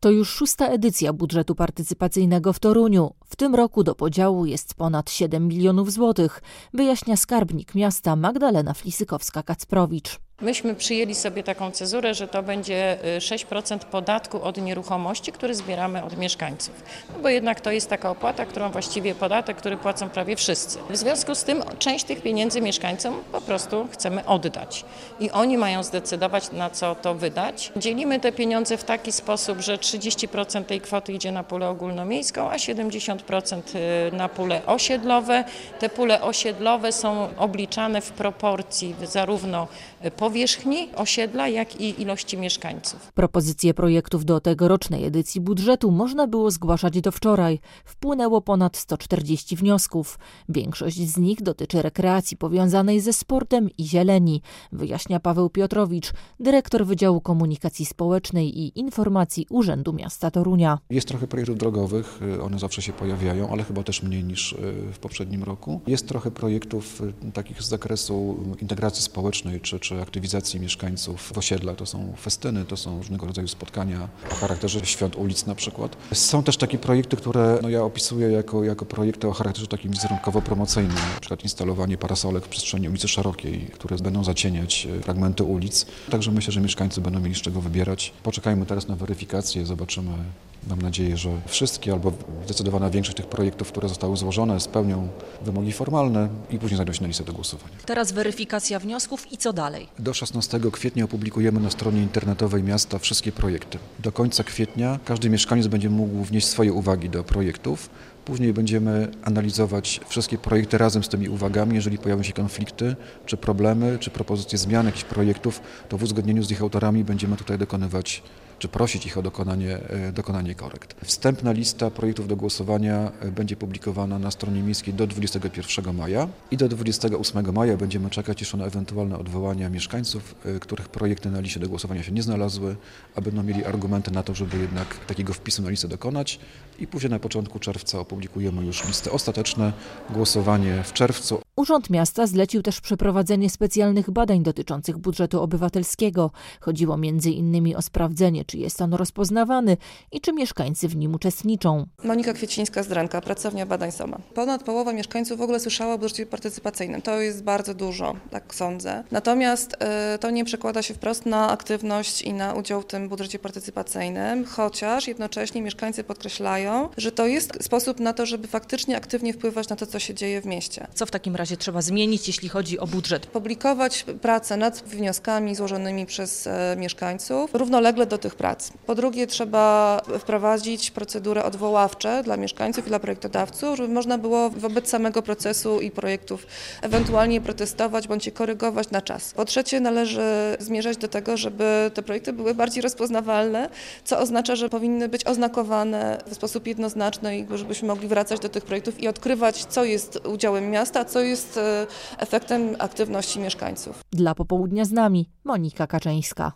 To już 6. edycja budżetu partycypacyjnego w Toruniu. W tym roku do podziału jest ponad 7 milionów złotych, wyjaśnia skarbnik miasta Magdalena Flisykowska-Kacprowicz. Myśmy przyjęli sobie taką cezurę, że to będzie 6% podatku od nieruchomości, który zbieramy od mieszkańców. No bo jednak to jest taka opłata, którą właściwie podatek, który płacą prawie wszyscy. W związku z tym część tych pieniędzy mieszkańcom po prostu chcemy oddać. I oni mają zdecydować, na co to wydać. Dzielimy te pieniądze w taki sposób, że 30% tej kwoty idzie na pulę ogólnomiejską, a 70% na pule osiedlowe. Te pule osiedlowe są obliczane w proporcji zarówno powierzchni osiedla, jak i ilości mieszkańców. Propozycje projektów do tegorocznej edycji budżetu można było zgłaszać do wczoraj. Wpłynęło ponad 140 wniosków. Większość z nich dotyczy rekreacji powiązanej ze sportem i zieleni, wyjaśnia Paweł Piotrowicz, dyrektor Wydziału Komunikacji Społecznej i Informacji Urzędu Miasta Torunia. Jest trochę projektów drogowych, one zawsze się pojawiają, ale chyba też mniej niż w poprzednim roku. Jest trochę projektów takich z zakresu integracji społecznej czy aktywizacji mieszkańców w osiedlach. To są festyny, to są różnego rodzaju spotkania o charakterze świąt ulic na przykład. Są też takie projekty, które ja opisuję jako projekty o charakterze takim wizerunkowo-promocyjnym, na przykład instalowanie parasolek w przestrzeni ulicy Szerokiej, które będą zacieniać fragmenty ulic. Także myślę, że mieszkańcy będą mieli z czego wybierać. Poczekajmy teraz na weryfikację, zobaczymy. Mam nadzieję, że wszystkie albo zdecydowana większość tych projektów, które zostały złożone, spełnią wymogi formalne i później znajdą się na listę do głosowania. Teraz weryfikacja wniosków i co dalej? Do 16 kwietnia opublikujemy na stronie internetowej miasta wszystkie projekty. Do końca kwietnia każdy mieszkaniec będzie mógł wnieść swoje uwagi do projektów. Później będziemy analizować wszystkie projekty razem z tymi uwagami. Jeżeli pojawią się konflikty, czy problemy, czy propozycje zmian jakichś projektów, to w uzgodnieniu z ich autorami będziemy tutaj dokonywać, czy prosić ich o dokonanie korekt. Wstępna lista projektów do głosowania będzie publikowana na stronie miejskiej do 21 maja i do 28 maja będziemy czekać jeszcze na ewentualne odwołania mieszkańców, których projekty na liście do głosowania się nie znalazły, a będą mieli argumenty na to, żeby jednak takiego wpisu na listę dokonać i później na początku czerwca opublikujemy już listy ostateczne, głosowanie w czerwcu. Urząd Miasta zlecił też przeprowadzenie specjalnych badań dotyczących budżetu obywatelskiego. Chodziło m.in. o sprawdzenie, czy jest on rozpoznawany i czy mieszkańcy w nim uczestniczą. Monika Kwiecińska-Zdrenka, pracownia badań SOMA. Ponad połowa mieszkańców w ogóle słyszała o budżecie partycypacyjnym. To jest bardzo dużo, tak sądzę. Natomiast to nie przekłada się wprost na aktywność i na udział w tym budżecie partycypacyjnym, chociaż jednocześnie mieszkańcy podkreślają, że to jest sposób na to, żeby faktycznie aktywnie wpływać na to, co się dzieje w mieście. Co w takim razie trzeba zmienić, jeśli chodzi o budżet? Publikować pracę nad wnioskami złożonymi przez mieszkańców równolegle do tych prac. Po drugie, trzeba wprowadzić procedury odwoławcze dla mieszkańców i dla projektodawców, żeby można było wobec samego procesu i projektów ewentualnie protestować bądź je korygować na czas. Po trzecie, należy zmierzać do tego, żeby te projekty były bardziej rozpoznawalne, co oznacza, że powinny być oznakowane w sposób jednoznaczny i żebyśmy mogli wracać do tych projektów i odkrywać, co jest udziałem miasta, a co jest efektem aktywności mieszkańców. Dla Popołudnia z nami Monika Kaczyńska.